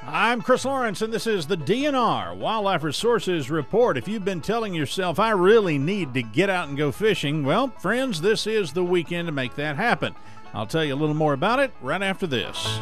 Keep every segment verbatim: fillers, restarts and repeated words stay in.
I'm Chris Lawrence, and this is the D N R Wildlife Resources Report. If you've been telling yourself, I really need to get out and go fishing, well, friends, this is the weekend to make that happen. I'll tell you a little more about it right after this.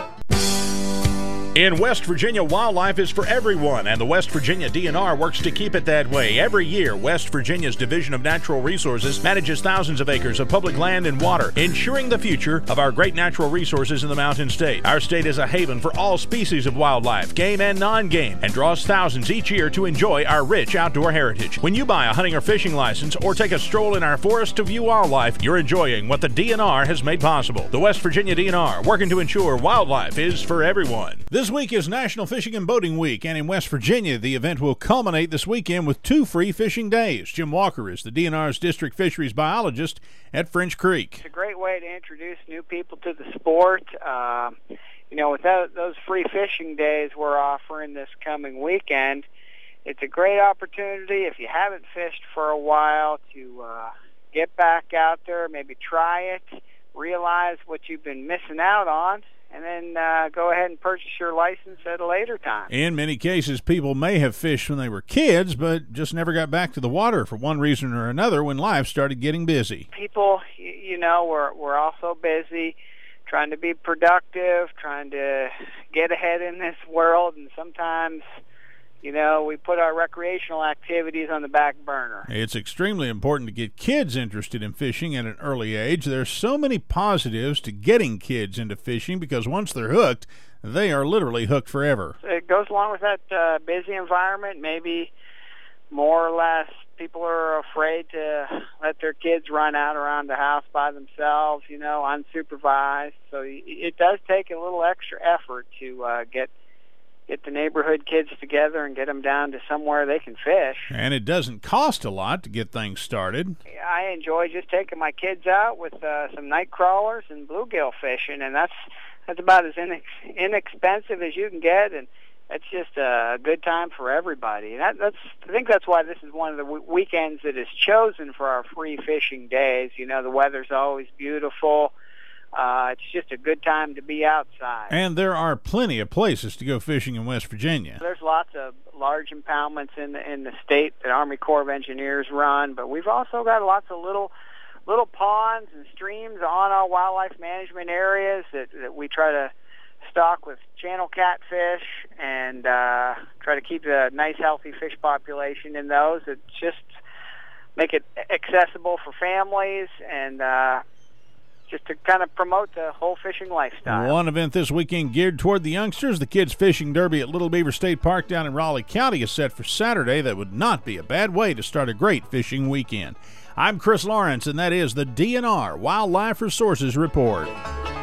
In West Virginia, wildlife is for everyone, and the West Virginia D N R works to keep it that way. Every year, West Virginia's Division of Natural Resources manages thousands of acres of public land and water, ensuring the future of our great natural resources in the Mountain State. Our state is a haven for all species of wildlife, game and non-game, and draws thousands each year to enjoy our rich outdoor heritage. When you buy a hunting or fishing license or take a stroll in our forest to view wildlife, you're enjoying what the D N R has made possible. The West Virginia D N R, working to ensure wildlife is for everyone. This week is National Fishing and Boating Week, and in West Virginia, the event will culminate this weekend with two free fishing days. Jim Walker is the D N R's district fisheries biologist at French Creek. It's a great way to introduce new people to the sport. Uh, you know, with that, those free fishing days we're offering this coming weekend, it's a great opportunity if you haven't fished for a while to uh, get back out there, maybe try it, realize what you've been missing out on, and then uh, go ahead and purchase your license at a later time. In many cases, people may have fished when they were kids, but just never got back to the water for one reason or another when life started getting busy. People, you know, we're, we're also busy trying to be productive, trying to get ahead in this world, and sometimes, you know, we put our recreational activities on the back burner. It's extremely important to get kids interested in fishing at an early age. There's so many positives to getting kids into fishing because once they're hooked, they are literally hooked forever. It goes along with that uh, busy environment. Maybe more or less people are afraid to let their kids run out around the house by themselves, you know, unsupervised. So it does take a little extra effort to uh, get get the neighborhood kids together and get them down to somewhere they can fish. And it doesn't cost a lot to get things started. I enjoy just taking my kids out with uh, some night crawlers and bluegill fishing, and that's that's about as inex- inexpensive as you can get, and it's just a good time for everybody. And that, that's I think that's why this is one of the w- weekends that is chosen for our free fishing days. You know, the weather's always beautiful. Uh, it's just a good time to be outside. And there are plenty of places to go fishing in West Virginia. There's lots of large impoundments in the, in the state that Army Corps of Engineers run, but we've also got lots of little little ponds and streams on our wildlife management areas that, that we try to stock with channel catfish and uh, try to keep a nice, healthy fish population in those that just make it accessible for families and uh, just to kind of promote the whole fishing lifestyle. One event this weekend geared toward the youngsters, the Kids Fishing Derby at Little Beaver State Park down in Raleigh County is set for Saturday. That would not be a bad way to start a great fishing weekend. I'm Chris Lawrence, and that is the D N R Wildlife Resources Report.